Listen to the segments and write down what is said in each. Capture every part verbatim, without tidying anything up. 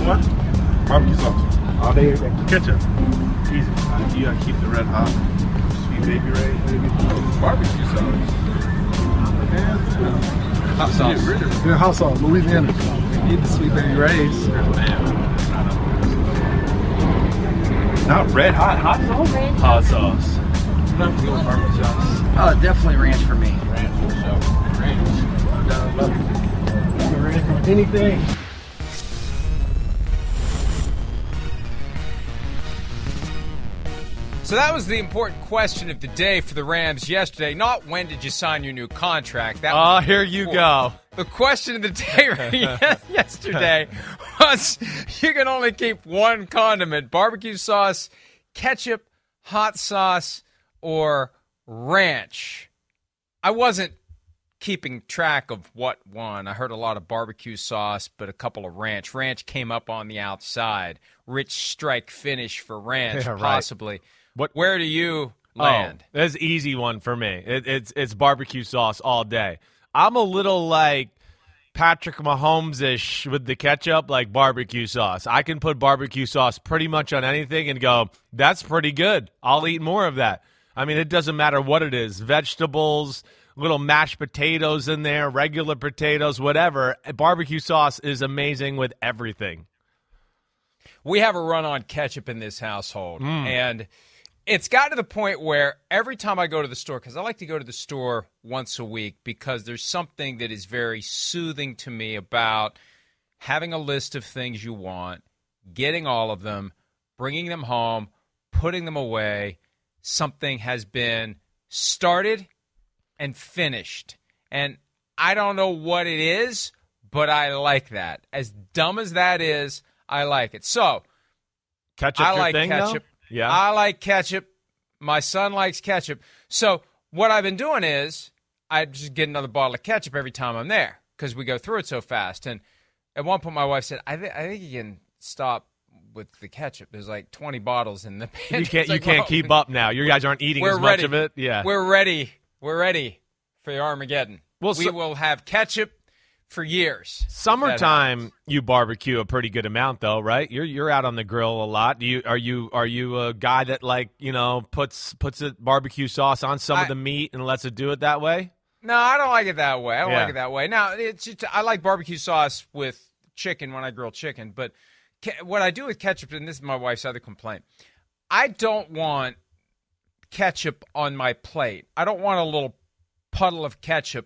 what? Barbecue sauce. All day, every day. Ketchup. Easy. Uh, you gotta keep the red hot. Sweet baby Ray, baby. Barbecue sauce. Hot sauce. Get rid of it. Yeah, hot sauce, Louisiana. Need the Sweet Baby Ray's. Not red hot hot sauce? Hot sauce. I'm not going with barbecue sauce. Oh, definitely ranch for me. Ranch for sure. Ranch. I love it. I'm ready for anything. So that was the important question of the day for the Rams yesterday. Not when did you sign your new contract. That Oh, was here you go. The question of the day yesterday was you can only keep one condiment, barbecue sauce, ketchup, hot sauce, or ranch. I wasn't keeping track of what one. I heard a lot of barbecue sauce, but a couple of ranch. Ranch came up on the outside. Rich strike finish for ranch, Yeah, right. possibly. What? Where do you land? Oh, that's an easy one for me. It, it's it's barbecue sauce all day. I'm a little like Patrick Mahomes-ish with the ketchup, like barbecue sauce. I can put barbecue sauce pretty much on anything and go, that's pretty good. I'll eat more of that. I mean, it doesn't matter what it is. Vegetables, little mashed potatoes in there, regular potatoes, whatever. Barbecue sauce is amazing with everything. We have a run on ketchup in this household, Mm. and it's got to the point where every time I go to the store, because I like to go to the store once a week because there's something that is very soothing to me about having a list of things you want, getting all of them, bringing them home, putting them away. Something has been started and finished. And I don't know what it is, but I like that. As dumb as that is, I like it. So, Ketchup I your like thing, ketchup. though? Yeah. I like ketchup. My son likes ketchup. So what I've been doing is I just get another bottle of ketchup every time I'm there because we go through it so fast. And at one point, my wife said, I, th- I think you can stop with the ketchup. There's like twenty bottles in the pantry. You can't It's like, you can't well, keep up now. You guys aren't eating we're as much ready. of it. Yeah. We're ready. We're ready for the Armageddon. Well, we so- will have ketchup for years. Summertime, you barbecue a pretty good amount, though, right? You're you're out on the grill a lot. Do you are you are you a guy that like you know puts puts a barbecue sauce on some I- of the meat and lets it do it that way? No, I don't like it that way. I don't Yeah. like it that way. Now, it's just, I like barbecue sauce with chicken when I grill chicken, but ke- what I do with ketchup, and this is my wife's other complaint, I don't want ketchup on my plate. I don't want a little puddle of ketchup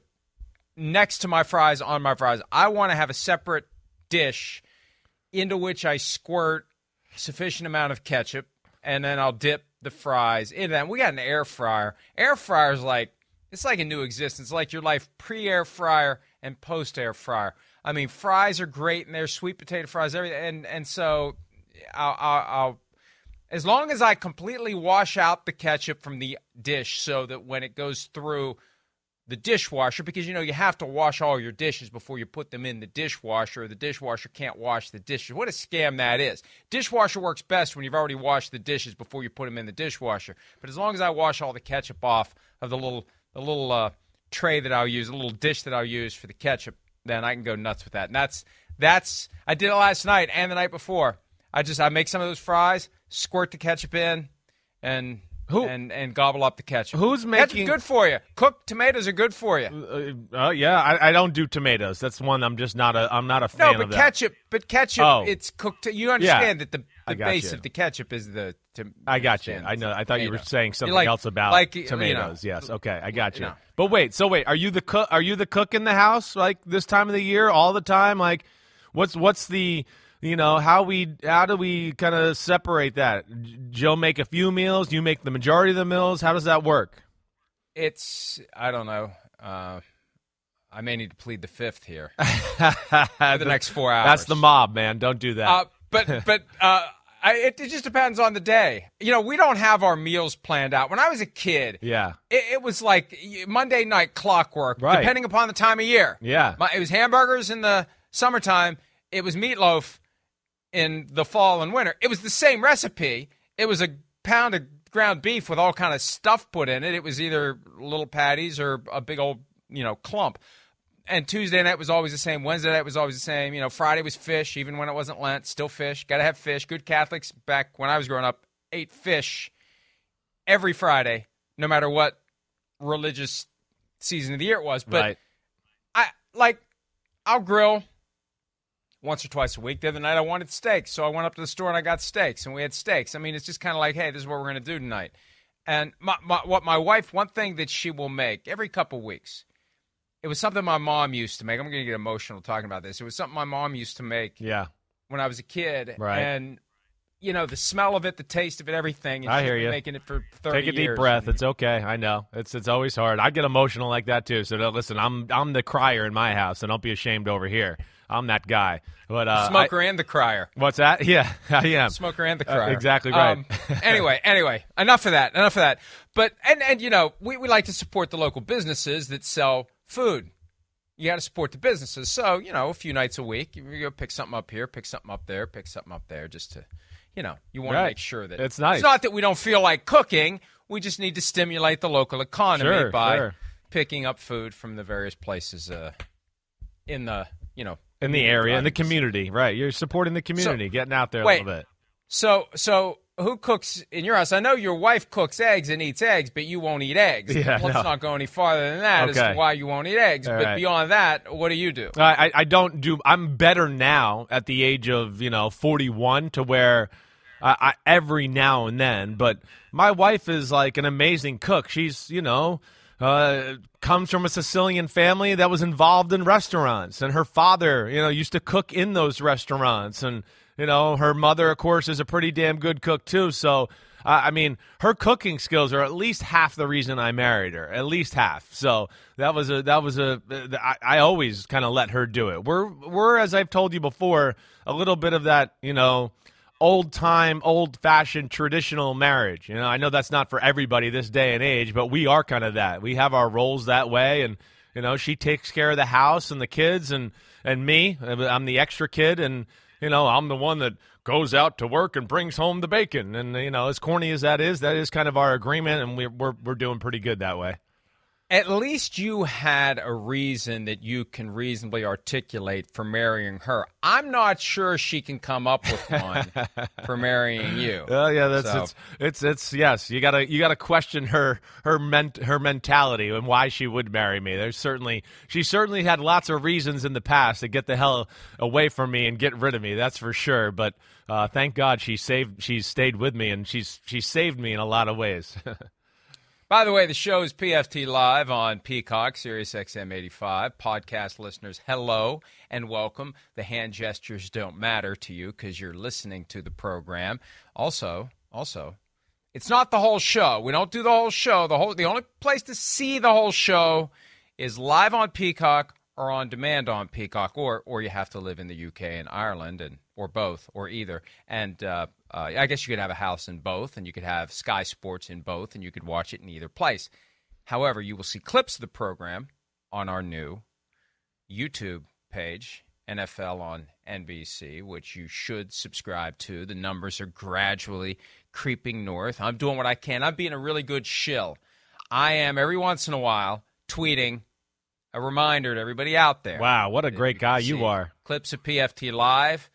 next to my fries, on my fries. I want to have a separate dish into which I squirt sufficient amount of ketchup, and then I'll dip the fries into that. We got an air fryer. Air fryer's like, it's like a new existence, like your life pre-air fryer and post-air fryer. I mean, fries are great, and they're sweet potato fries, everything. And, and so I'll, I'll, I'll, as long as I completely wash out the ketchup from the dish so that when it goes through the dishwasher, because, you know, you have to wash all your dishes before you put them in the dishwasher, or the dishwasher can't wash the dishes. What a scam that is. Dishwasher works best when you've already washed the dishes before you put them in the dishwasher. But as long as I wash all the ketchup off of the little the little uh, tray that I'll use, the little dish that I'll use for the ketchup, then I can go nuts with that. And that's, that's I did it last night and the night before. I just, I make some of those fries, squirt the ketchup in, and... Who- and and gobble up the ketchup. Who's Ketchup's making- good for you? Cooked tomatoes are good for you. Uh, uh, yeah, I, I don't do tomatoes. That's one I'm just not a I'm not a No, fan but of that. ketchup, but ketchup, Oh. it's cooked. You understand that the, I the got base you. of the ketchup is the. To, I got you. understand, I know. I thought you were tomato. saying something Like- else about like, you know, tomatoes. yes. Okay. I got you. you know. But wait. So wait. Are you the cook? Are you the cook in the house like this time of the year all the time? Like, what's what's the you know how we how do we kind of separate that? J- Joe make a few meals. You make the majority of the meals. How does that work? It's I don't know. Uh, I may need to plead the fifth here for the next four hours. That's the mob, man. Don't do that. Uh, but but uh, I, it, it just depends on the day. You know, we don't have our meals planned out. When I was a kid, yeah. it, it was like Monday night clockwork, Right. depending upon the time of year. Yeah. My, it was hamburgers in the summertime. It was meatloaf in the fall and winter. It was the same recipe. It was a pound of ground beef with all kind of stuff put in it. It was either little patties or a big old, you know, clump. and Tuesday night was always the same. Wednesday night was always the same. You know, Friday was fish, even when it wasn't Lent. Still fish. Got to have fish. Good Catholics back when I was growing up ate fish every Friday, no matter what religious season of the year it was. But Right. I like I'll grill once or twice a week. The other night I wanted steaks, so I went up to the store and I got steaks, and we had steaks. I mean, it's just kind of like, hey, this is what we're going to do tonight. And my, my, what my wife, one thing that she will make every couple weeks, it was something my mom used to make. I'm going to get emotional talking about this. It was something my mom used to make Yeah. when I was a kid. Right. And, you know, the smell of it, the taste of it, everything. And I she's hear been you. making it for thirty Take a deep years. breath. It's okay. I know. It's it's always hard. I get emotional like that too. So no, listen, I'm I'm the crier in my house, and don't be ashamed over here. I'm that guy. But uh, Smoker I- and the crier. what's that? Yeah, I am. Smoker and the Uh, crier. exactly right. Um, anyway, anyway, enough of that. Enough of that. But and and you know, we, we like to support the local businesses that sell food. You got to support the businesses. So you know, a few nights a week, you go pick something up here, pick something up there, pick something up there, just to, you know, you want Right. to make sure that It's nice. It's not that we don't feel like cooking. We just need to stimulate the local economy Sure, by sure. picking up food from the various places uh, in the you know in the area, in the gardens. community, right? You're supporting the community, getting out there a wait. little bit. So, so who cooks in your house? I know your wife cooks eggs and eats eggs, but you won't eat eggs. Yeah, Let's no. not go any farther than that as Okay. to why you won't eat eggs. All but right. beyond that, what do you do? I, I I don't do. I'm better now at the age of you know forty-one to where I, I every now and then. But my wife is like an amazing cook. She's you know uh, comes from a Sicilian family that was involved in restaurants, and her father you know used to cook in those restaurants, and you know her mother of course is a pretty damn good cook too. So. Uh, I mean, her cooking skills are at least half the reason I married her. At least half. So that was a that was a. I, I always kind of let her do it. We're we're as I've told you before, a little bit of that, you know, old time, old fashioned, traditional marriage. You know, I know that's not for everybody this day and age, but we are kind of that. We have our roles that way, and you know, she takes care of the house and the kids, and and me, I'm the extra kid, and you know, I'm the one that goes out to work and brings home the bacon. And, you know, as corny as that is, that is kind of our agreement, and we're we're, we're doing pretty good that way. At least you had a reason that you can reasonably articulate for marrying her. I'm not sure she can come up with one for marrying you. Oh yeah, that's So- it's, it's it's yes. You gotta you gotta question her her ment her mentality and why she would marry me. There's certainly she certainly had lots of reasons in the past to get the hell away from me and get rid of me. That's for sure. But uh, thank God she saved she's stayed with me, and she's she saved me in a lot of ways. By the way, the show is P F T Live on Peacock, Sirius X M eighty-five. Podcast listeners, hello and welcome. The hand gestures don't matter to you because you're listening to the program. Also, also, it's not the whole show. We don't do the whole show. The whole the only place to see the whole show is live on Peacock or on demand on Peacock, or or you have to live in the U K and Ireland, and or both, or either. And uh, uh, I guess you could have a house in both, and you could have Sky Sports in both, and you could watch it in either place. However, you will see clips of the program on our new YouTube page, N F L on N B C, which you should subscribe to. The numbers are gradually creeping north. I'm doing what I can. I'm being a really good shill. I am, every once in a while, tweeting a reminder to everybody out there. Wow, what a that great can guy see you are. Clips of P F T Live.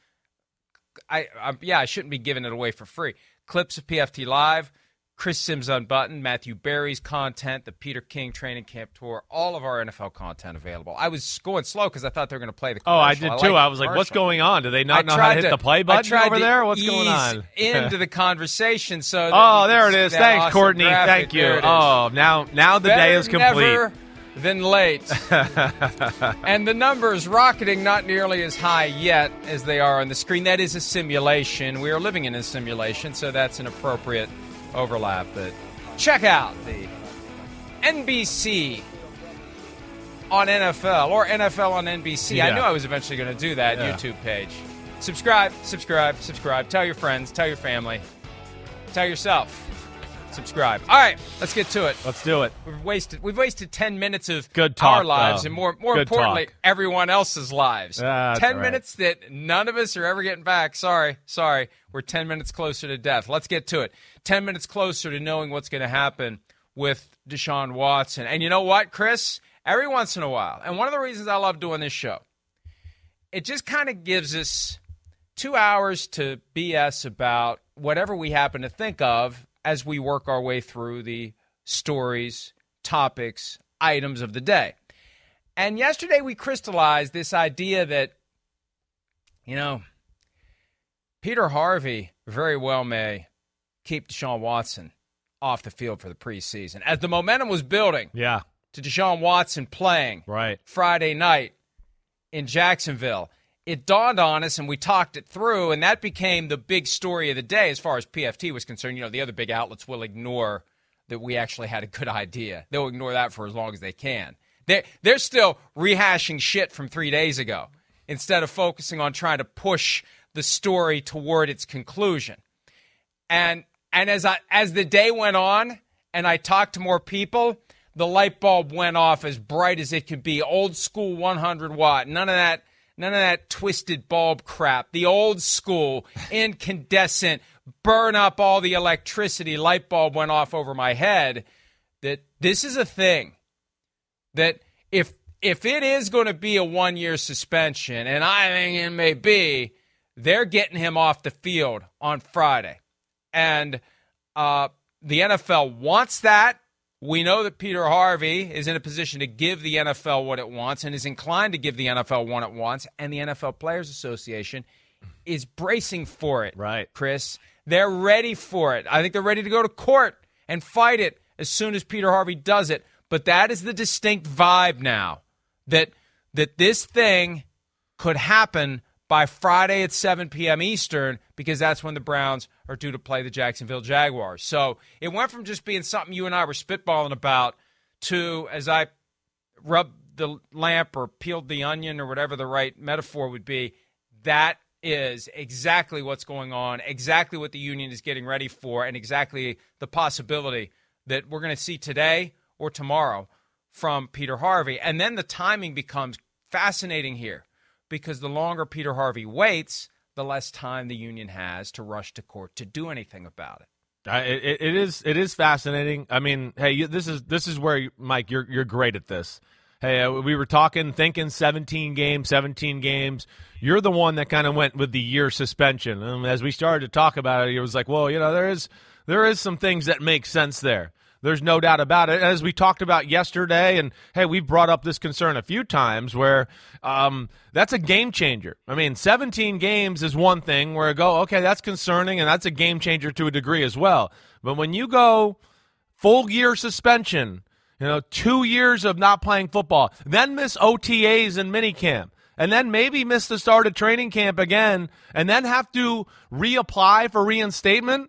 I, I yeah, I shouldn't be giving it away for free. Clips of P F T Live, Chris Sims Unbuttoned, Matthew Berry's content, the Peter King Training Camp Tour, all of our N F L content available. I was going slow because I thought they were going to play the Oh, I commercial. did too. like I was the like, what's commercial. going on? Do they I not know how tried to hit the play I button tried over to there? What's ease going on? into the conversation so that Oh, you there could it see is. that Thanks, awesome Courtney. graphic. Thank you. There it is. Oh, now now the day Better is complete. never than late. And the numbers rocketing not nearly as high yet as they are on the screen. That is a simulation. We are living in a simulation, so that's an appropriate overlap. But check out the N B C on N F L or N F L on N B C. I Yeah. knew I was eventually going to do that Yeah. YouTube page. Subscribe, subscribe, subscribe. Tell your friends, tell your family, tell yourself. Subscribe. All right, let's get to it. Let's do it. We've wasted we've wasted ten minutes of Good talk, our lives though. and more more Good importantly talk. everyone else's lives. That's ten all right. minutes that none of us are ever getting back. Sorry, sorry. We're ten minutes closer to death. Let's get to it. Ten minutes closer to knowing what's going to happen with Deshaun Watson. And you know what, Chris? every once in a while, and one of the reasons I love doing this show, it just kind of gives us two hours to B S about whatever we happen to think of as we work our way through the stories, topics, items of the day. And yesterday we crystallized this idea that, you know, Peter Harvey very well may keep Deshaun Watson off the field for the preseason. As the momentum was building Yeah. to Deshaun Watson playing Right. Friday night in Jacksonville, it dawned on us and we talked it through, and that became the big story of the day as far as P F T was concerned. You know, the other big outlets will ignore that we actually had a good idea. They'll ignore that for as long as they can. They're, they're still rehashing shit from three days ago instead of focusing on trying to push the story toward its conclusion. And and as I as the day went on and I talked to more people, the light bulb went off as bright as it could be. Old school one hundred watt. None of that none of that twisted bulb crap. The old school incandescent, burn up all the electricity light bulb went off over my head that this is a thing. That if if it is going to be a one-year suspension, and I think it may be, they're getting him off the field on Friday. And uh, the N F L wants that. We know that Peter Harvey is in a position to give the N F L what it wants and is inclined to give the N F L what it wants. And the N F L Players Association is bracing for it, Right. Chris. They're ready for it. I think they're ready to go to court and fight it as soon as Peter Harvey does it. But that is the distinct vibe now, that that this thing could happen by Friday at seven p.m. Eastern, because that's when the Browns are due to play the Jacksonville Jaguars. So it went from just being something you and I were spitballing about to, as I rubbed the lamp or peeled the onion or whatever the right metaphor would be, that is exactly what's going on, exactly what the union is getting ready for, and exactly the possibility that we're going to see today or tomorrow from Peter Harvey. And then the timing becomes fascinating here, because the longer Peter Harvey waits, the less time the union has to rush to court to do anything about it. Uh, it, it is it is fascinating. I mean, hey, you, this is this is where, Mike, you're you're great at this. Hey, uh, we were talking, thinking seventeen games, seventeen games. You're the one that kind of went with the year suspension. And as we started to talk about it, it was like, well, you know, there is there is some things that make sense there. There's no doubt about it. As we talked about yesterday, and, hey, we've brought up this concern a few times where um, that's a game changer. I mean, seventeen games is one thing where I go, okay, that's concerning, and that's a game changer to a degree as well. But when you go full year suspension, you know, two years of not playing football, then miss O T As and minicamp, and then maybe miss the start of training camp again, and then have to reapply for reinstatement,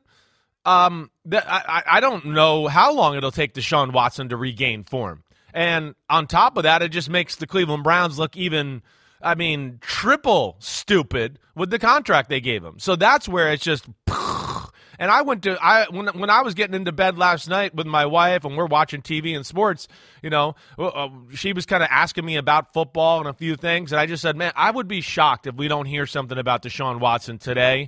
Um, th- I, I don't know how long it'll take Deshaun Watson to regain form. And on top of that, it just makes the Cleveland Browns look even, I mean, triple stupid with the contract they gave him. So that's where it's just, and I went to, I when when I was getting into bed last night with my wife and we're watching T V and sports, you know, uh, she was kind of asking me about football and a few things. And I just said, man, I would be shocked if we don't hear something about Deshaun Watson today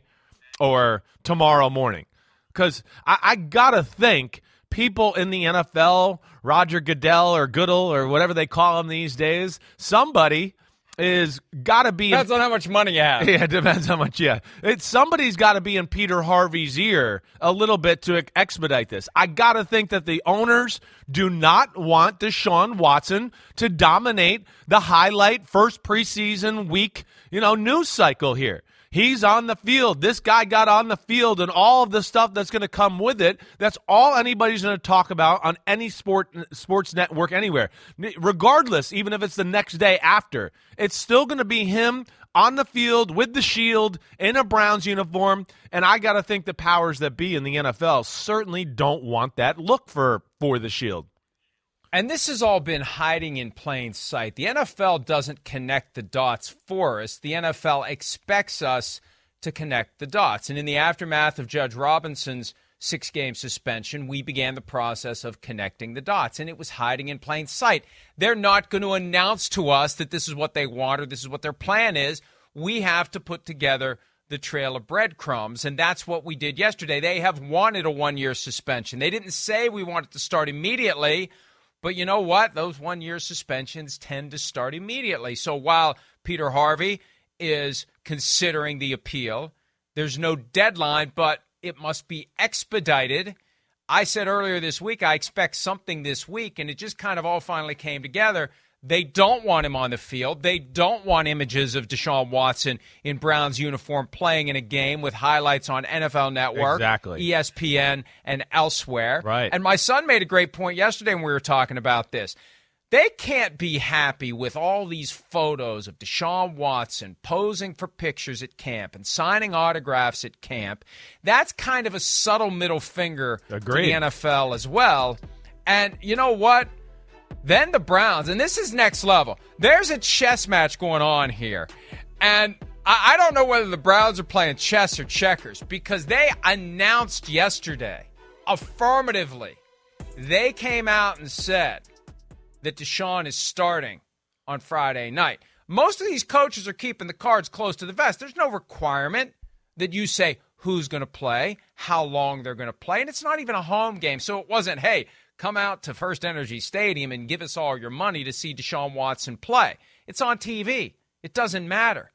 or tomorrow morning. Because I, I got to think people in the N F L, Roger Goodell or Goodell or whatever they call him these days, somebody is got to be. Depends in, on how much money you have. Yeah, it depends how much, yeah. It's, somebody's got to be in Peter Harvey's ear a little bit to expedite this. I got to think that the owners do not want Deshaun Watson to dominate the highlight first preseason week, you know, news cycle here. He's on the field. This guy got on the field and all of the stuff that's going to come with it. That's all anybody's going to talk about on any sport sports network anywhere. Regardless, even if it's the next day after, it's still going to be him on the field with the shield in a Browns uniform. And I got to think the powers that be in the N F L certainly don't want that look for, for the shield. And this has all been hiding in plain sight. The N F L doesn't connect the dots for us. The N F L expects us to connect the dots. And in the aftermath of Judge Robinson's six-game suspension, we began the process of connecting the dots. And it was hiding in plain sight. They're not going to announce to us that this is what they want or this is what their plan is. We have to put together the trail of breadcrumbs, and that's what we did yesterday. They have wanted a one-year suspension. They didn't say we want it to start immediately, But you know what? Those one-year suspensions tend to start immediately. So while Peter Harvey is considering the appeal, there's no deadline, but it must be expedited. I said earlier this week I expect something this week, and it just kind of all finally came together. They don't want him on the field. They don't want images of Deshaun Watson in Browns uniform playing in a game with highlights on N F L Network, Exactly. E S P N, and elsewhere. Right. And my son made a great point yesterday when we were talking about this. They can't be happy with all these photos of Deshaun Watson posing for pictures at camp and signing autographs at camp. That's kind of a subtle middle finger Agreed. to the N F L as well. And you know what? Then the Browns, and this is next level. There's a chess match going on here. And I, I don't know whether the Browns are playing chess or checkers because they announced yesterday, affirmatively, they came out and said that Deshaun is starting on Friday night. Most of these coaches are keeping the cards close to the vest. There's no requirement that you say who's going to play, how long they're going to play, and it's not even a home game. So it wasn't, hey, come out to First Energy Stadium and give us all your money to see Deshaun Watson play. It's on T V. It doesn't matter.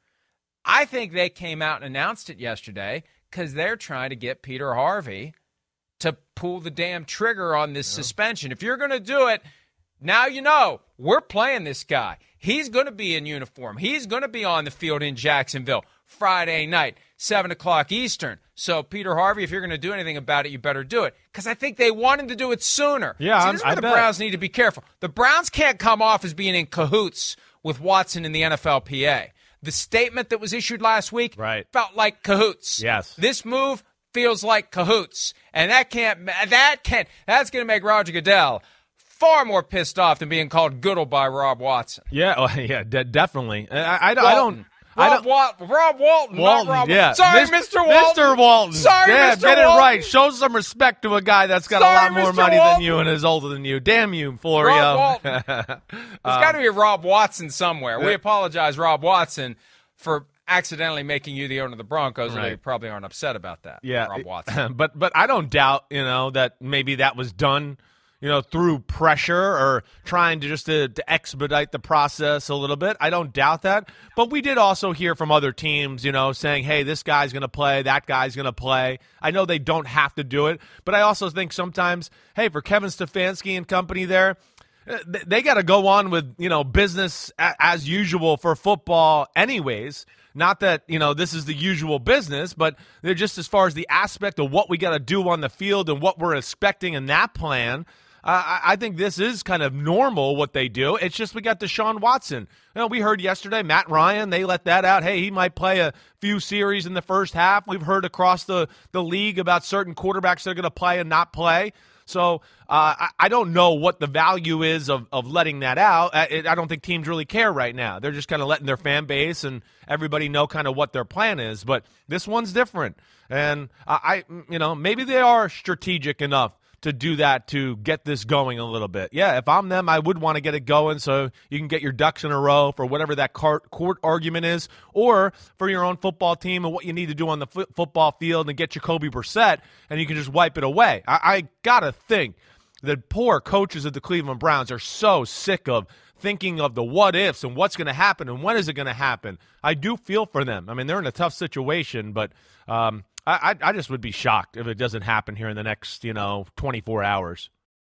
I think they came out and announced it yesterday because they're trying to get Peter Harvey to pull the damn trigger on this yeah. suspension. If you're going to do it, now you know we're playing this guy. He's going to be in uniform. He's going to be on the field in Jacksonville Friday night, seven o'clock Eastern. So, Peter Harvey, if you're going to do anything about it, you better do it. Because I think they want him to do it sooner. Yeah, See, this is I where the bet. Browns need to be careful. The Browns can't come off as being in cahoots with Watson in the N F L P A. The statement that was issued last week Right. felt like cahoots. Yes. This move feels like cahoots. And that can't, that can't, that's going to make Roger Goodell far more pissed off than being called Goodell by Rob Watson. Yeah, oh, yeah, de- definitely. I, I, I Walton. don't. I Rob, don't. Wa- Rob Walton. not Walton, Rob yeah. Sorry, Mis- Mister Walton. Mister Walton. Sorry, yeah, Mister get it Walton. right. Show some respect to a guy that's got Sorry, a lot more Mister money Walton. than you and is older than you. Damn you, Florio. Rob Walton. There's got to be a Rob Watson somewhere. We apologize, Rob Watson, for accidentally making you the owner of the Broncos, and Right. they probably aren't upset about that. Yeah, Rob Watson. but but I don't doubt, you know, that maybe that was done, you know, through pressure or trying to just to, to expedite the process a little bit. I don't doubt that. But we did also hear from other teams, you know, saying, hey, this guy's going to play, that guy's going to play. I know they don't have to do it, but I also think sometimes, hey, for Kevin Stefanski and company there, they got to go on with, you know, business as usual for football anyways. Not that, you know, this is the usual business, but they're just as far as the aspect of what we got to do on the field and what we're expecting in that plan. Uh, I, I think this is kind of normal what they do. It's just we got Deshaun Watson. You know, we heard yesterday, Matt Ryan, they let that out. Hey, he might play a few series in the first half. We've heard across the, the league about certain quarterbacks that are going to play and not play. So uh, I, I don't know what the value is of, of letting that out. I, I don't think teams really care right now. They're just kind of letting their fan base and everybody know kind of what their plan is. But this one's different. And I, I you know, maybe they are strategic enough to do that to get this going a little bit. Yeah, if I'm them, I would want to get it going so you can get your ducks in a row for whatever that court, court argument is, or for your own football team and what you need to do on the f- football field and get Jacoby Brissett, and you can just wipe it away. I, I got to think that poor coaches of the Cleveland Browns are so sick of thinking of the what-ifs and what's going to happen and when is it going to happen. I do feel for them. I mean, they're in a tough situation, but um, I, I just would be shocked if it doesn't happen here in the next, you know, twenty-four hours.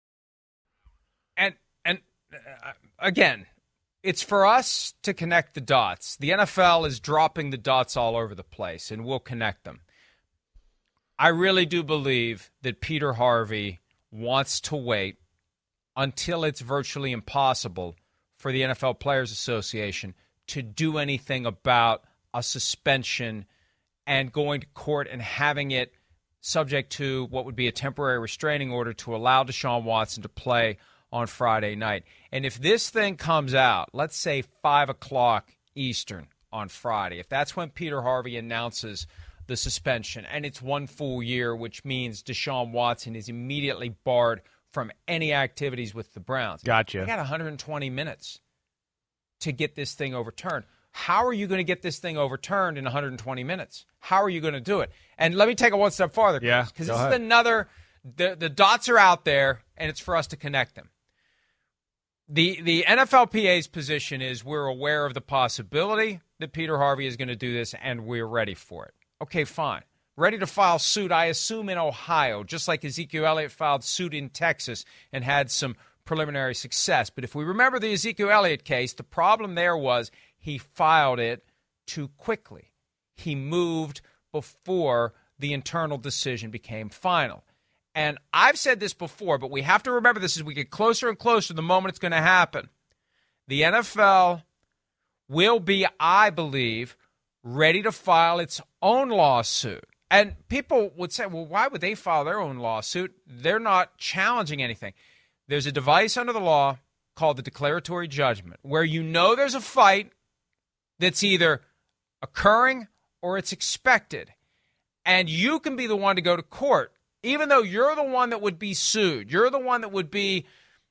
And and uh, again, it's for us to connect the dots. The N F L is dropping the dots all over the place, and we'll connect them. I really do believe that Peter Harvey wants to wait until it's virtually impossible for the N F L Players Association to do anything about a suspension and going to court and having it subject to what would be a temporary restraining order to allow Deshaun Watson to play on Friday night. And if this thing comes out, let's say five o'clock Eastern on Friday, if that's when Peter Harvey announces the suspension, and it's one full year, which means Deshaun Watson is immediately barred from any activities with the Browns. Gotcha. They got one hundred twenty minutes to get this thing overturned. How are you going to get this thing overturned in one hundred twenty minutes? How are you going to do it? And let me take it one step farther. Yeah, Because go this ahead. is another, the, the dots are out there, and it's for us to connect them. The the N F L P A's position is we're aware of the possibility that Peter Harvey is going to do this, and we're ready for it. Okay, fine. Ready to file suit, I assume, in Ohio, just like Ezekiel Elliott filed suit in Texas and had some preliminary success. But if we remember the Ezekiel Elliott case, the problem there was he filed it too quickly. He moved before the internal decision became final. And I've said this before, but we have to remember this as we get closer and closer to the moment it's going to happen. The N F L will be, I believe, ready to file its own lawsuit. And people would say, well, why would they file their own lawsuit? They're not challenging anything. There's a device under the law called the declaratory judgment, where you know there's a fight that's either occurring or it's expected. And you can be the one to go to court. Even though you're the one that would be sued, you're the one that would be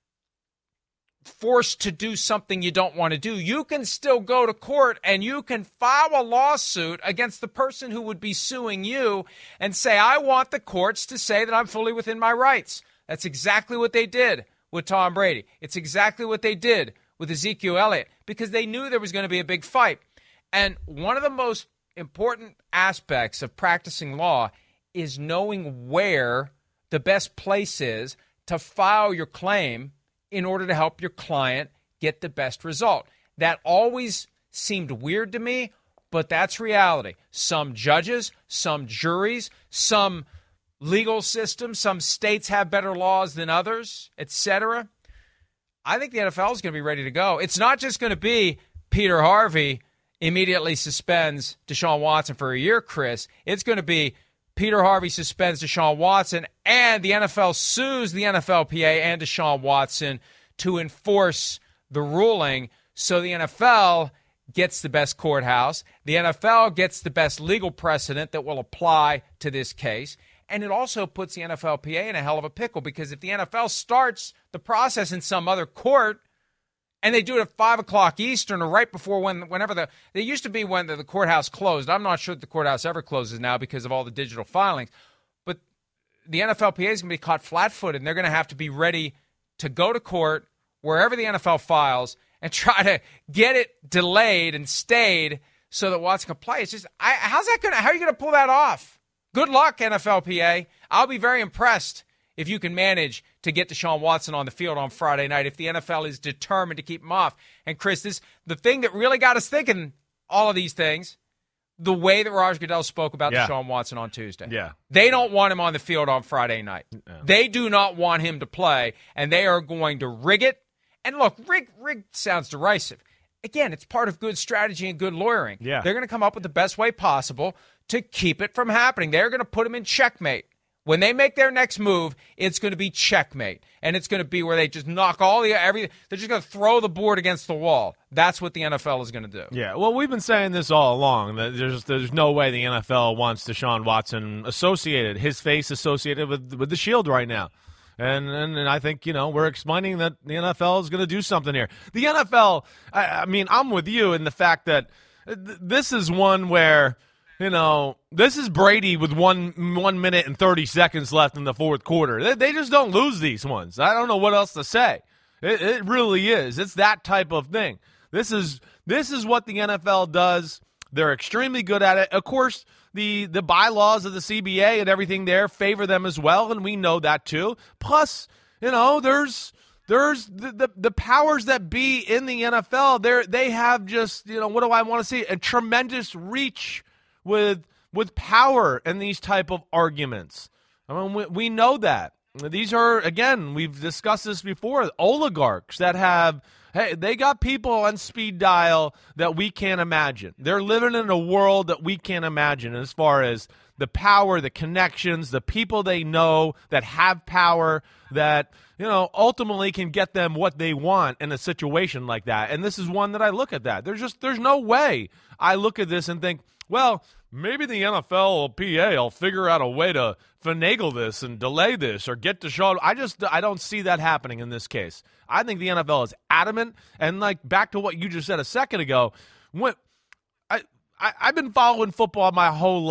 forced to do something you don't want to do, you can still go to court and you can file a lawsuit against the person who would be suing you and say, I want the courts to say that I'm fully within my rights. That's exactly what they did with Tom Brady. It's exactly what they did with Ezekiel Elliott, because they knew there was going to be a big fight. And one of the most important aspects of practicing law is knowing where the best place is to file your claim in order to help your client get the best result. That always seemed weird to me, but that's reality. Some judges, some juries, some legal systems, some states have better laws than others, et cetera. I think the N F L is going to be ready to go. It's not just going to be Peter Harvey immediately suspends Deshaun Watson for a year, Chris. It's going to be Peter Harvey suspends Deshaun Watson, and the N F L sues the N F L P A and Deshaun Watson to enforce the ruling, so the N F L gets the best courthouse, the N F L gets the best legal precedent that will apply to this case, and it also puts the N F L P A in a hell of a pickle, because if the N F L starts the process in some other court, and they do it at five o'clock Eastern or right before when, whenever the, it used to be when the, the courthouse closed. I'm not sure that the courthouse ever closes now because of all the digital filings. But the N F L P A is going to be caught flat-footed, and they're going to have to be ready to go to court wherever the N F L files and try to get it delayed and stayed so that Watson can play. It's just, I, how's that going to, how are you going to pull that off? Good luck, N F L P A. I'll be very impressed if you can manage to get Deshaun Watson on the field on Friday night, if the N F L is determined to keep him off. And, Chris, this the thing that really got us thinking all of these things, the way that Raj Goodell spoke about yeah. Deshaun Watson on Tuesday. Yeah. They don't want him on the field on Friday night. Yeah. They do not want him to play, and they are going to rig it. And, look, rig, rig sounds derisive. Again, it's part of good strategy and good lawyering. Yeah. They're going to come up with the best way possible to keep it from happening. They're going to put him in checkmate. When they make their next move, it's going to be checkmate, and it's going to be where they just knock all the everything. They're just going to throw the board against the wall. That's what the N F L is going to do. Yeah, well, we've been saying this all along. That there's there's no way the N F L wants Deshaun Watson associated, his face associated with with the Shield right now. And, and and I think, you know, we're explaining that the N F L is going to do something here. The N F L, I, I mean, I'm with you in the fact that th- this is one where, you know, this is Brady with one one minute and thirty seconds left in the fourth quarter. They, they just don't lose these ones. I don't know what else to say. It, it really is. It's that type of thing. This is this is what the N F L does. They're extremely good at it. Of course, the the bylaws of the C B A and everything there favor them as well, and we know that too. Plus, you know, there's there's the the, the powers that be in the N F L. They they have just, you know, what do I want to see? A tremendous reach with with power in these type of arguments. I mean, we, we know that. These are, again, we've discussed this before, oligarchs that have, hey, they got people on speed dial that we can't imagine. They're living in a world that we can't imagine as far as the power, the connections, the people they know that have power that, you know, ultimately can get them what they want in a situation like that. And this is one that I look at that. There's just, there's no way I look at this and think, well, maybe the N F L or P A will figure out a way to finagle this and delay this or get Deshaun. I just I don't see that happening in this case. I think the N F L is adamant. And like back to what you just said a second ago, when I, I I've been following football my whole life,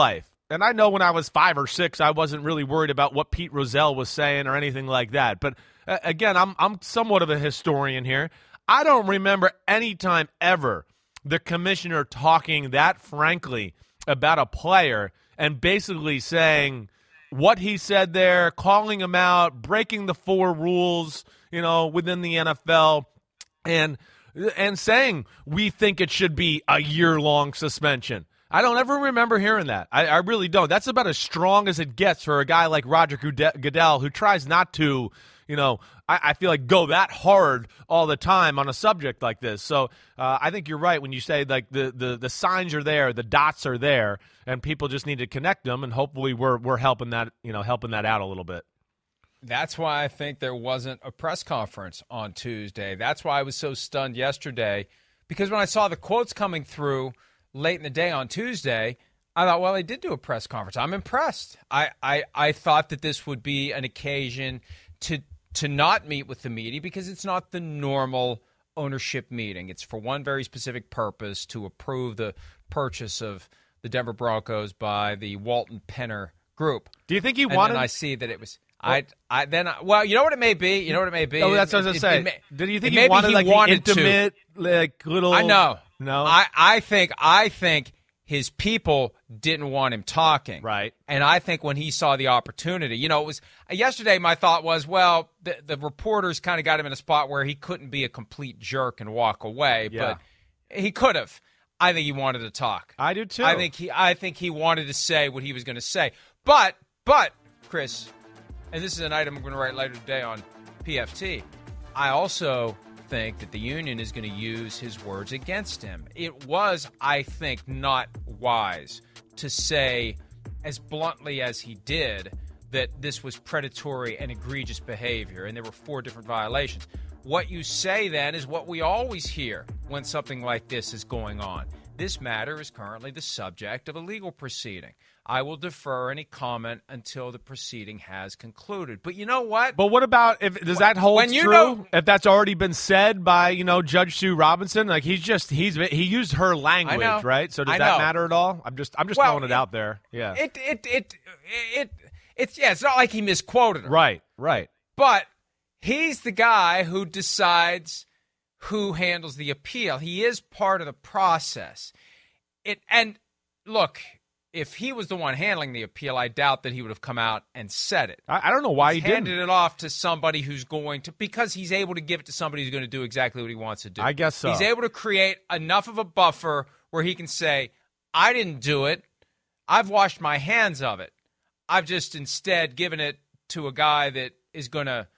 And I know when I was five or six, I wasn't really worried about what Pete Rozelle was saying or anything like that. But uh, again, I'm I'm somewhat of a historian here. I don't remember any time ever the commissioner talking that frankly about a player and basically saying what he said there, calling him out, breaking the four rules, you know, within the N F L, and and saying we think it should be a year-long suspension. I don't ever remember hearing that. I, I really don't. That's about as strong as it gets for a guy like Roger Goodell, who tries not to, you know, I, I feel like go that hard all the time on a subject like this. So uh, I think you're right when you say like the, the, the signs are there, the dots are there, and people just need to connect them, and hopefully we're we're helping that you know helping that out a little bit. That's why I think there wasn't a press conference on Tuesday. That's why I was so stunned yesterday, because when I saw the quotes coming through late in the day on Tuesday, I thought, well, they did do a press conference. I'm impressed. I, I, I thought that this would be an occasion to to not meet with the media because it's not the normal ownership meeting. It's for one very specific purpose, to approve the purchase of the Denver Broncos by the Walton Penner Group. Do you think he and wanted? And I see that it was. I, I then I, well, you know what it may be. You know what it may be. Oh, that's what I was It- gonna it- say. it may- Did you think it he maybe wanted he like wanted the to. intimate, like little? I know. No, I, I think I think his people didn't want him talking. Right. And I think when he saw the opportunity, you know, it was yesterday. My thought was, well, the, the reporters kind of got him in a spot where he couldn't be a complete jerk and walk away, Yeah. but he could have. I think he wanted to talk. I do too. I think he I think he wanted to say what he was going to say. But but Chris, and this is an item I'm going to write later today on P F T, I also think that the union is going to use his words against him. It was, I think, not wise to say as bluntly as he did that this was predatory and egregious behavior and there were four different violations. What you say then is what we always hear when something like this is going on. This matter is currently the subject of a legal proceeding. I will defer any comment until the proceeding has concluded. But you know what? But what about if does that hold When you true? know- if that's already been said by you know Judge Sue Robinson, like he's just he's he used her language, know. right? So does I that know. matter at all? I'm just I'm just Well, throwing it, it- out there. Yeah. It it it it it's yeah. It's not like he misquoted her, right. Right. but he's the guy who decides who handles the appeal. He is part of the process. It and look, if he was the one handling the appeal, I doubt that he would have come out and said it. I, I don't know why He's he didn't. handed it off to somebody who's going to, because he's able to give it to somebody who's going to do exactly what he wants to do. I guess so. He's able to create enough of a buffer where he can say, I didn't do it. I've washed my hands of it. I've just instead given it to a guy that is going to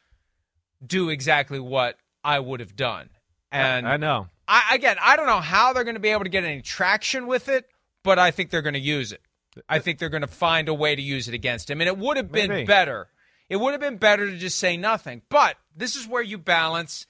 do exactly what I would have done. And I know. I, again, I don't know how they're going to be able to get any traction with it, but I think they're going to use it. I think they're going to find a way to use it against him. And it would have been Maybe. better. It would have been better to just say nothing. But this is where you balance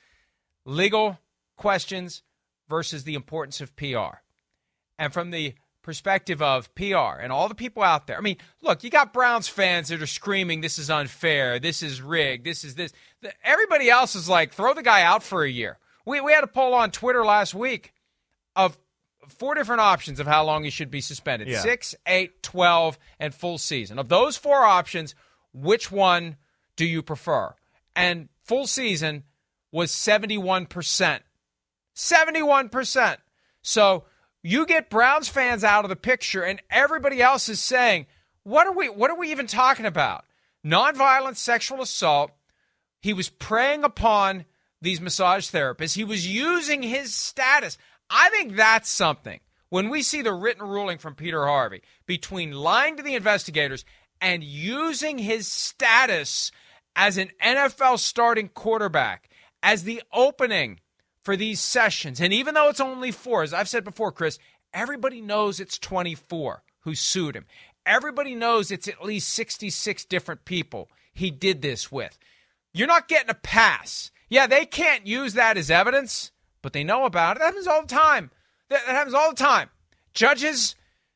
legal questions versus the importance of P R. And from the perspective of P R and all the people out there, I mean, look, you got Browns fans that are screaming, this is unfair, this is rigged, this is this. Everybody else is like, throw the guy out for a year. We, we had a poll on Twitter last week of four different options of how long he should be suspended. Yeah. Six, eight, twelve, and full season. Of those four options, which one do you prefer? And full season was seventy-one percent. seventy-one percent. So you get Browns fans out of the picture, and everybody else is saying, what are we, what are we even talking about? Nonviolent sexual assault. He was preying upon these massage therapists. He was using his status. I think that's something. When we see the written ruling from Peter Harvey between lying to the investigators and using his status as an N F L starting quarterback as the opening for these sessions, and even though it's only four, as I've said before, Chris, everybody knows it's twenty-four who sued him. Everybody knows it's at least sixty-six different people he did this with. You're not getting a pass. Yeah, they can't use that as evidence, but they know about it. That happens all the time. That, that happens all the time. Judges,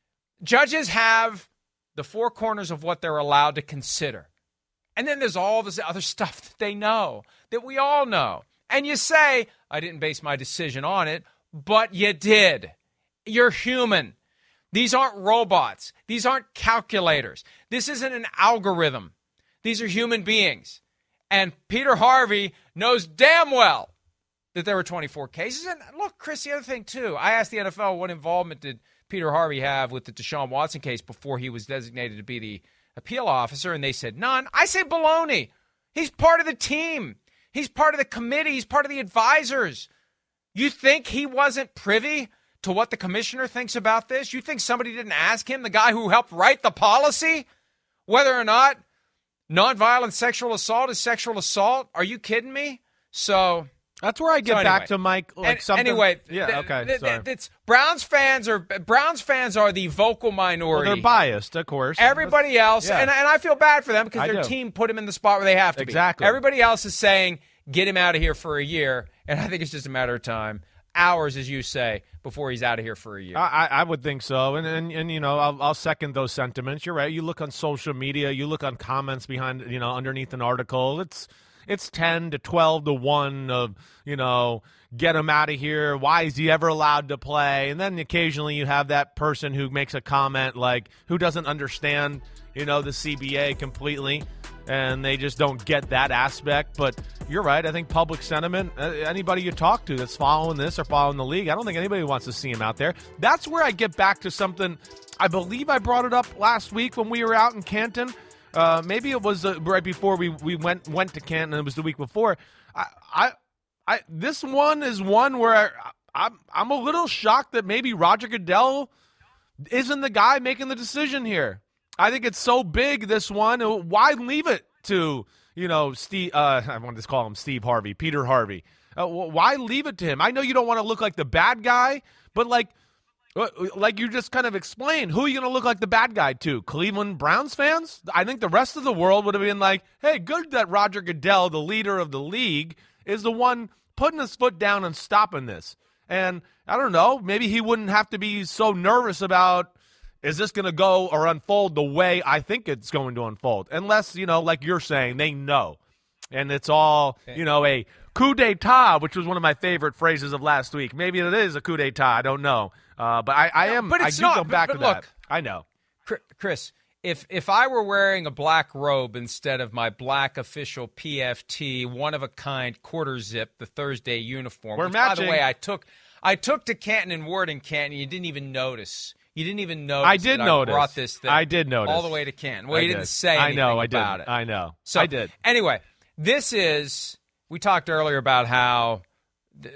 judges have the four corners of what they're allowed to consider. And then there's all this other stuff that they know, that we all know. And you say, I didn't base my decision on it, but you did. You're human. These aren't robots. These aren't calculators. This isn't an algorithm. These are human beings. And Peter Harvey knows damn well that there were twenty-four cases. And look, Chris, the other thing, too, I asked the N F L what involvement did Peter Harvey have with the Deshaun Watson case before he was designated to be the appeal officer, and they said none. I say baloney. He's part of the team. He's part of the committee. He's part of the advisors. You think he wasn't privy to what the commissioner thinks about this? You think somebody didn't ask him, the guy who helped write the policy, whether or not nonviolent sexual assault is sexual assault? Are you kidding me? So that's where I get so back anyway. to Mike. Like and, something. Anyway, yeah, th- okay. th- sorry. th- it's Browns fans are Browns fans are the vocal minority. Well, they're biased, of course. Everybody else, yeah. and, and I feel bad for them because I their do. team put him in the spot where they have to Exactly. be. Everybody else is saying, get him out of here for a year, and I think it's just a matter of time. Hours, as you say, before he's out of here for a year. I, I would think so, and and, and you know, I'll, I'll second those sentiments. You're right. You look on social media, you look on comments behind, you know, underneath an article. It's it's ten to twelve to one of, you know, get him out of here. Why is he ever allowed to play? And then occasionally you have that person who makes a comment like who doesn't understand, you know, the C B A completely, and they just don't get that aspect. But you're right. I think public sentiment, uh, anybody you talk to that's following this or following the league, I don't think anybody wants to see him out there. That's where I get back to something. I believe I brought it up last week when we were out in Canton. Uh, maybe it was uh, right before we, we went went to Canton. It was the week before. I, I, I this one is one where I, I'm I'm a little shocked that maybe Roger Goodell isn't the guy making the decision here. I think it's so big, this one. Why leave it to, you know, Steve? Uh, I wanted to call him Steve Harvey, Peter Harvey. Uh, why leave it to him? I know you don't want to look like the bad guy, but like, like you just kind of explained, who are you going to look like the bad guy to? Cleveland Browns fans? I think the rest of the world would have been like, hey, good that Roger Goodell, the leader of the league, is the one putting his foot down and stopping this. And I don't know, maybe he wouldn't have to be so nervous about, is this going to go or unfold the way I think it's going to unfold? Unless, you know, like you're saying, they know. And it's all, you know, a coup d'etat, which was one of my favorite phrases of last week. Maybe it is a coup d'etat. I don't know. Uh, but I, I am, but I it's do not, go back but, to but that. look, I know. Chris, if if I were wearing a black robe instead of my black official P F T one-of-a-kind quarter zip, the Thursday uniform, We're which, matching. by the way, I took I took to Canton and wore it in Canton. You didn't even notice. You didn't even notice. I did that notice. I brought this thing. I did notice. all the way to Canton. Well, I you did. didn't say I anything know, I about did. it. I know. So I did. Anyway, this is. We talked earlier about how the,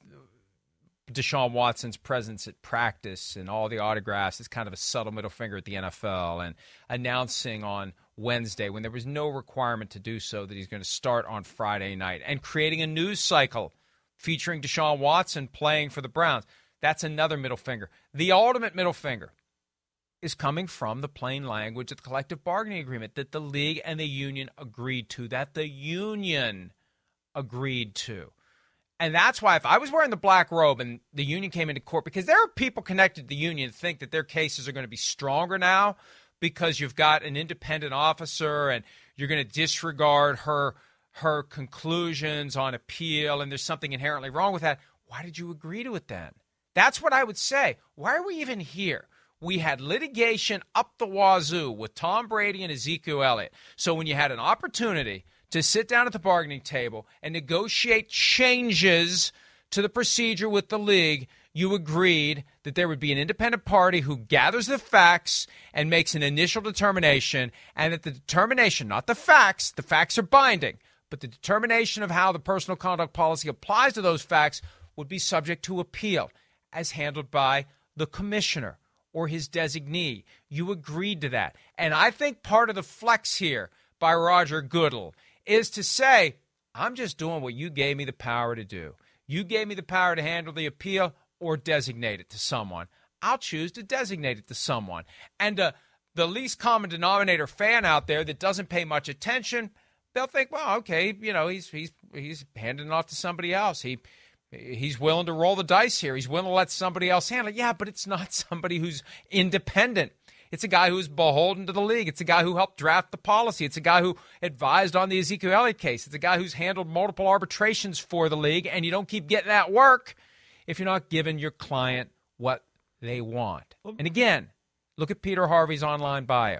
Deshaun Watson's presence at practice and all the autographs is kind of a subtle middle finger at the N F L, and announcing on Wednesday, when there was no requirement to do so, that he's going to start on Friday night, and creating a news cycle featuring Deshaun Watson playing for the Browns. That's another middle finger. The ultimate middle finger is coming from the plain language of the collective bargaining agreement that the league and the union agreed to, that the union agreed to. And that's why if I was wearing the black robe and the union came into court, because there are people connected to the union that think that their cases are going to be stronger now because you've got an independent officer and you're going to disregard her her conclusions on appeal, and there's something inherently wrong with that. Why did you agree to it then? That's what I would say. Why are we even here? We had litigation up the wazoo with Tom Brady and Ezekiel Elliott. So when you had an opportunity to sit down at the bargaining table and negotiate changes to the procedure with the league, you agreed that there would be an independent party who gathers the facts and makes an initial determination, and that the determination, not the facts, the facts are binding, but the determination of how the personal conduct policy applies to those facts would be subject to appeal, as handled by the commissioner or his designee. You agreed to that. And I think part of the flex here by Roger Goodell is to say, I'm just doing what you gave me the power to do. You gave me the power to handle the appeal or designate it to someone. I'll choose to designate it to someone. And uh, the least common denominator fan out there that doesn't pay much attention, they'll think, well, okay, you know, he's he's he's handing it off to somebody else. He he's willing to roll the dice here. He's willing to let somebody else handle it. Yeah, but it's not somebody who's independent. It's a guy who's beholden to the league. It's a guy who helped draft the policy. It's a guy who advised on the Ezekiel Elliott case. It's a guy who's handled multiple arbitrations for the league, and you don't keep getting that work if you're not giving your client what they want. And again, look at Peter Harvey's online bio.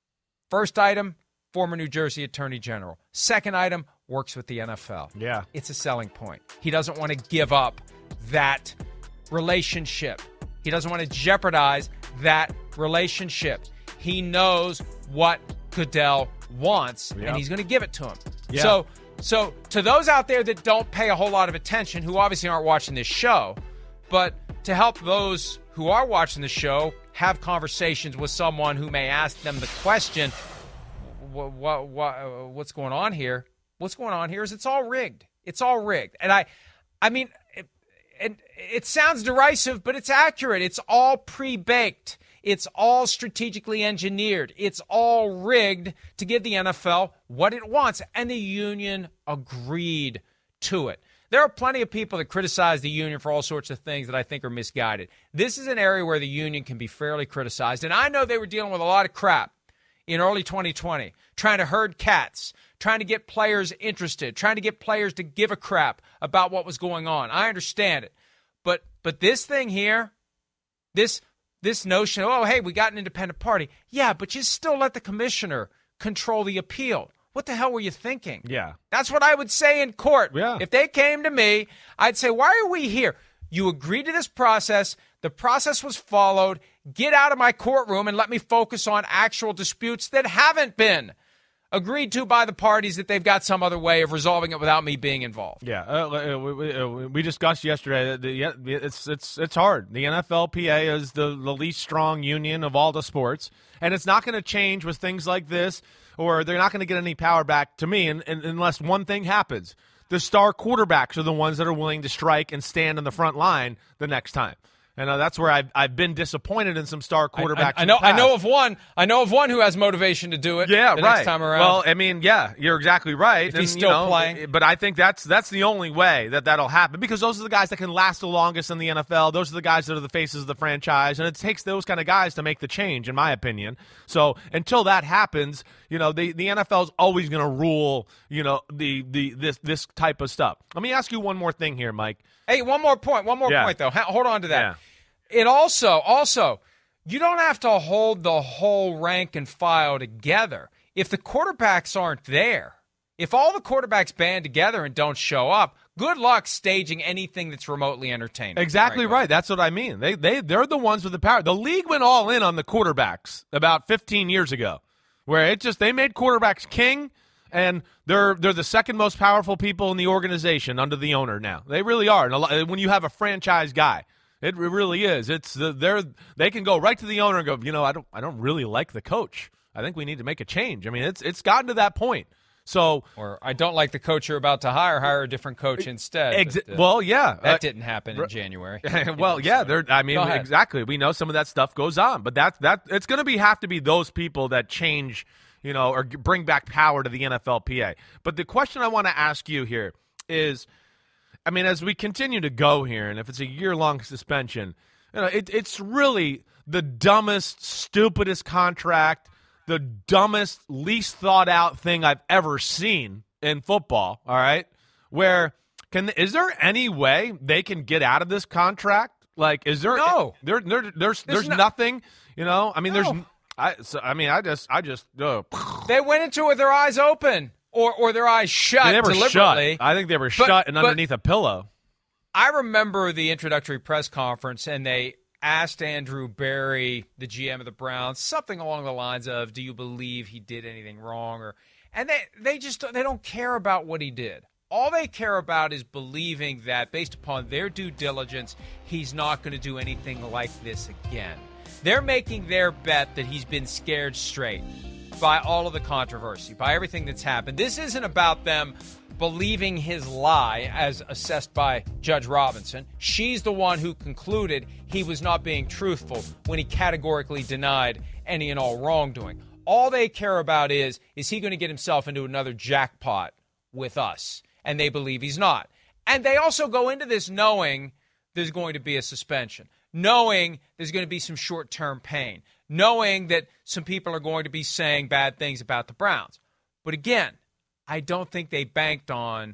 First item, former New Jersey Attorney General. Second item, works with the N F L. Yeah. It's a selling point. He doesn't want to give up that relationship. He doesn't want to jeopardize that relationship. He knows what Goodell wants, Yep. and he's going to give it to him. Yeah. So, so to those out there that don't pay a whole lot of attention, who obviously aren't watching this show, but to help those who are watching the show have conversations with someone who may ask them the question, what, what, what, what's going on here? What's going on here is it's all rigged. It's all rigged. And I, I mean, it, it, it sounds derisive, but it's accurate. It's all pre-baked. It's all strategically engineered. It's all rigged to give the N F L what it wants. And the union agreed to it. There are plenty of people that criticize the union for all sorts of things that I think are misguided. This is an area where the union can be fairly criticized. And I know they were dealing with a lot of crap in early twenty twenty, trying to herd cats, trying to get players interested, trying to get players to give a crap about what was going on. I understand it. But but this thing here, this this notion, oh, hey, we got an independent party. Yeah, but you still let the commissioner control the appeal. What the hell were you thinking? Yeah. That's what I would say in court. Yeah. If they came to me, I'd say, why are we here? You agreed to this process. The process was followed. Get out of my courtroom and let me focus on actual disputes that haven't been agreed to by the parties, that they've got some other way of resolving it without me being involved. Yeah, uh, we, we, uh, we discussed yesterday that the, yeah, it's it's it's hard. The N F L P A is the, the least strong union of all the sports, and it's not going to change with things like this, or they're not going to get any power back to me and, and, unless one thing happens. The star quarterbacks are the ones that are willing to strike and stand in the front line the next time. And uh, that's where I've, I've been disappointed in some star quarterbacks. I, I, I in know. the past. I know of one. I know of one who has motivation to do it. Yeah, the right. Next time around. Well, I mean, yeah, you're exactly right. If and, he's you still know, playing. But I think that's that's the only way that that'll happen, because those are the guys that can last the longest in the N F L. Those are the guys that are the faces of the franchise, and it takes those kind of guys to make the change, in my opinion. So until that happens, you know, the, the N F L is always going to rule, you know, the the this this type of stuff. Let me ask you one more thing here, Mike. Hey, one more point. One more Yeah. point, though. Ha- hold on to that. Yeah. It also, also, you don't have to hold the whole rank and file together. If the quarterbacks aren't there, if all the quarterbacks band together and don't show up, good luck staging anything that's remotely entertaining. Exactly frankly. right. That's what I mean. They they they're the ones with the power. The league went all in on the quarterbacks about fifteen years ago, where it just they made quarterbacks king, and they're they're the second most powerful people in the organization under the owner now. They really are. And a lot, when you have a franchise guy. It really is. It's the, they're they can go right to the owner and go, you know, I don't I don't really like the coach. I think we need to make a change. I mean, it's it's gotten to that point. So, or I don't like the coach you're about to hire. Hire a different coach instead. Exa- But, uh, well, yeah, that uh, didn't happen in January. well, yeah, they're, I mean, Go ahead. exactly. We know some of that stuff goes on, but that that it's going to be have to be those people that change, you know, or g- bring back power to the N F L P A. But the question I want to ask you here is, I mean, as we continue to go here, and if it's a year-long suspension, you know, it, it's really the dumbest, stupidest contract, the dumbest, least thought-out thing I've ever seen in football, all right? Where, can is there any way they can get out of this contract? Like, is there No. there, there there's there's no- nothing, you know? I mean, No. there's I so, I mean, I just I just uh, They went into it with their eyes open or or their eyes shut they were deliberately. shut. I think they were But- shut and but- underneath a pillow. I remember the introductory press conference, and they asked Andrew Berry, the G M of the Browns, something along the lines of, "Do you believe he did anything wrong?" Or, and they they just they don't care about what he did. All they care about is believing that, based upon their due diligence, he's not going to do anything like this again. They're making their bet that he's been scared straight by all of the controversy, by everything that's happened. This isn't about them believing his lie as assessed by Judge Robinson. She's the one who concluded he was not being truthful when he categorically denied any and all wrongdoing. All they care about is, is he going to get himself into another jackpot with us? And they believe he's not. And they also go into this knowing there's going to be a suspension, knowing there's going to be some short-term pain, knowing that some people are going to be saying bad things about the Browns. But again, I don't think they banked on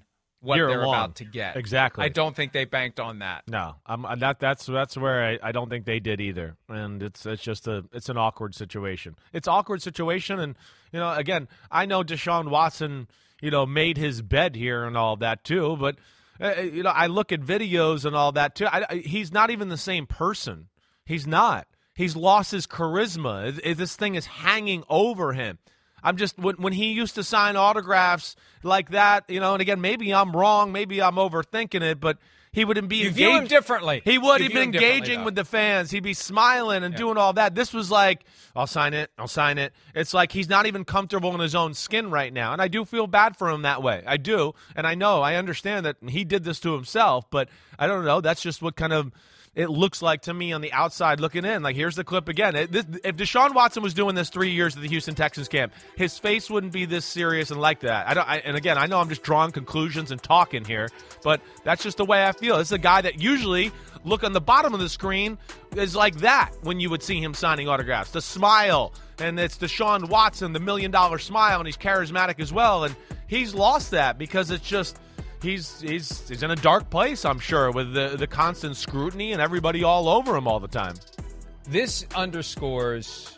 what Year they're long. about to get. Exactly. I don't think they banked on that. No, I'm uh, that. That's that's where I, I don't think they did either, and it's it's just a it's an awkward situation. It's an awkward situation, and you know, again, I know Deshaun Watson, you know, made his bed here and all that too, but uh, you know, I look at videos and all that too. I, I, he's not even the same person. He's not. He's lost his charisma. It, it, this thing is hanging over him. I'm just when when he used to sign autographs like that, you know, and again, maybe I'm wrong, maybe I'm overthinking it, but he wouldn't be You engaged. view him differently. He would. You He'd view be him differently, engaging though. with the fans. He'd be smiling and Yeah. doing all that. This was like, I'll sign it. I'll sign it. It's like he's not even comfortable in his own skin right now, and I do feel bad for him that way. I do, and I know, I understand that he did this to himself, but I don't know. That's just what kind of it looks like to me on the outside looking in. Like, here's the clip again. It, this, if Deshaun Watson was doing this three years at the Houston Texans camp, his face wouldn't be this serious and like that. I don't. I, and again, I know I'm just drawing conclusions and talking here, but that's just the way I feel. This is a guy that usually look on the bottom of the screen is like that when you would see him signing autographs. The smile, and it's Deshaun Watson, the million dollar smile, and he's charismatic as well. And he's lost that because it's just. He's he's he's in a dark place, I'm sure, with the, the constant scrutiny and everybody all over him all the time. This underscores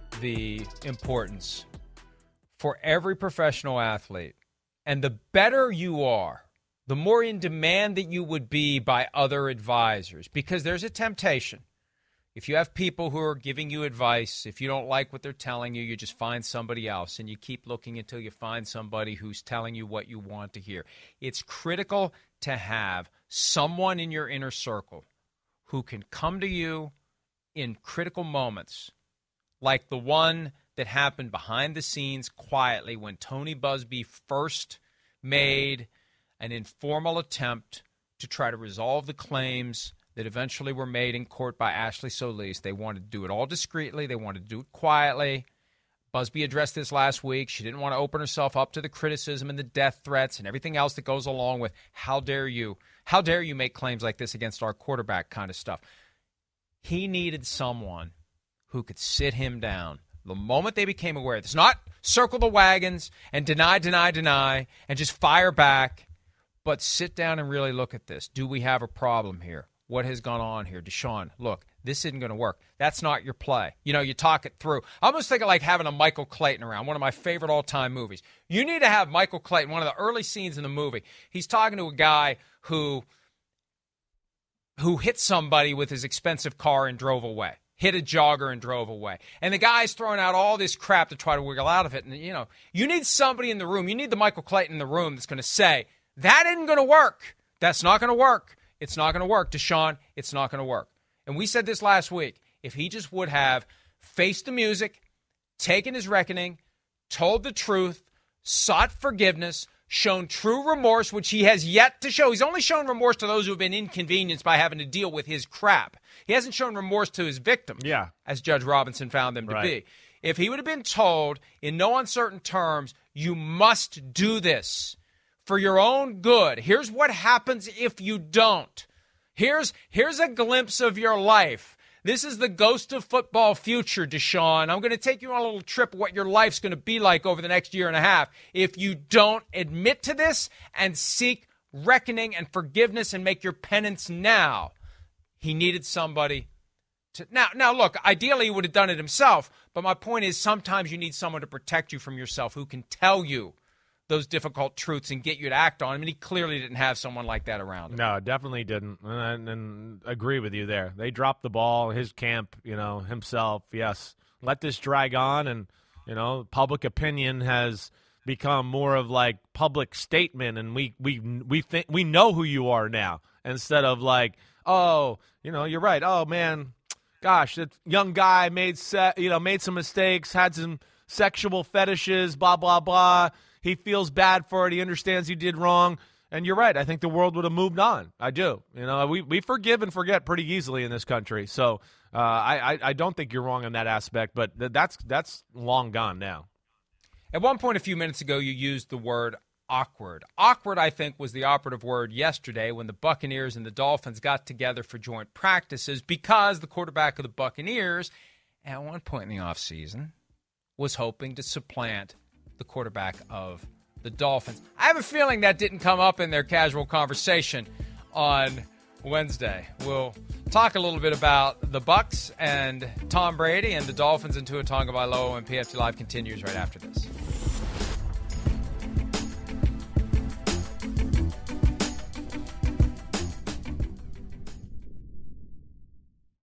the importance for every professional athlete. And the better you are, the more in demand that you would be by other advisors. Because there's a temptation. If you have people who are giving you advice, if you don't like what they're telling you, you just find somebody else, and you keep looking until you find somebody who's telling you what you want to hear. It's critical to have someone in your inner circle who can come to you in critical moments, like the one that happened behind the scenes quietly when Tony Buzbee first made an informal attempt to try to resolve the claims that eventually were made in court by Ashley Solis. They wanted to do it all discreetly. They wanted to do it quietly. Busby addressed this last week. She didn't want to open herself up to the criticism and the death threats and everything else that goes along with how dare you, how dare you make claims like this against our quarterback kind of stuff. He needed someone who could sit him down. The moment they became aware, it's not circle the wagons and deny, deny, deny, and just fire back, but sit down and really look at this. Do we have a problem here? What has gone on here? Deshaun, look, this isn't going to work. That's not your play. You know, you talk it through. I almost think of like having a Michael Clayton around, one of my favorite all-time movies. You need to have Michael Clayton, one of the early scenes in the movie. He's talking to a guy who, who hit somebody with his expensive car and drove away, hit a jogger and drove away. And the guy's throwing out all this crap to try to wiggle out of it. And, you know, you need somebody in the room. You need the Michael Clayton in the room that's going to say, that isn't going to work. That's not going to work. It's not going to work. Deshaun, it's not going to work. And we said this last week. If he just would have faced the music, taken his reckoning, told the truth, sought forgiveness, shown true remorse, which he has yet to show. He's only shown remorse to those who have been inconvenienced by having to deal with his crap. He hasn't shown remorse to his victims, Yeah. as Judge Robinson found them to Right. be. If he would have been told in no uncertain terms, you must do this for your own good. Here's what happens if you don't. Here's, here's a glimpse of your life. This is the ghost of football future, Deshaun. I'm going to take you on a little trip of what your life's going to be like over the next year and a half. If you don't admit to this and seek reckoning and forgiveness and make your penance now, he needed somebody to. Now, now look, ideally he would have done it himself, but my point is sometimes you need someone to protect you from yourself who can tell you those difficult truths and get you to act on them, and he clearly didn't have someone like that around him. No, definitely didn't, and, and agree with you there. They dropped the ball. His camp, you know, himself. Yes, let this drag on, and you know, public opinion has become more of like public statement, and we we we think we know who you are now, instead of like, oh, you know, you're right. Oh man, gosh, that young guy made se- you know made some mistakes, had some sexual fetishes, blah blah blah. He feels bad for it. He understands he did wrong. And you're right. I think the world would have moved on. I do. You know, we, we forgive and forget pretty easily in this country. So uh, I, I I don't think you're wrong in that aspect, but th- that's that's long gone now. At one point a few minutes ago, you used the word awkward. Awkward, I think, was the operative word yesterday when the Buccaneers and the Dolphins got together for joint practices because the quarterback of the Buccaneers at one point in the offseason was hoping to supplant the quarterback of the Dolphins. I have a feeling that didn't come up in their casual conversation on Wednesday. We'll talk a little bit about the Bucks and Tom Brady and the Dolphins and Tua Tagovailoa when P F T Live continues right after this.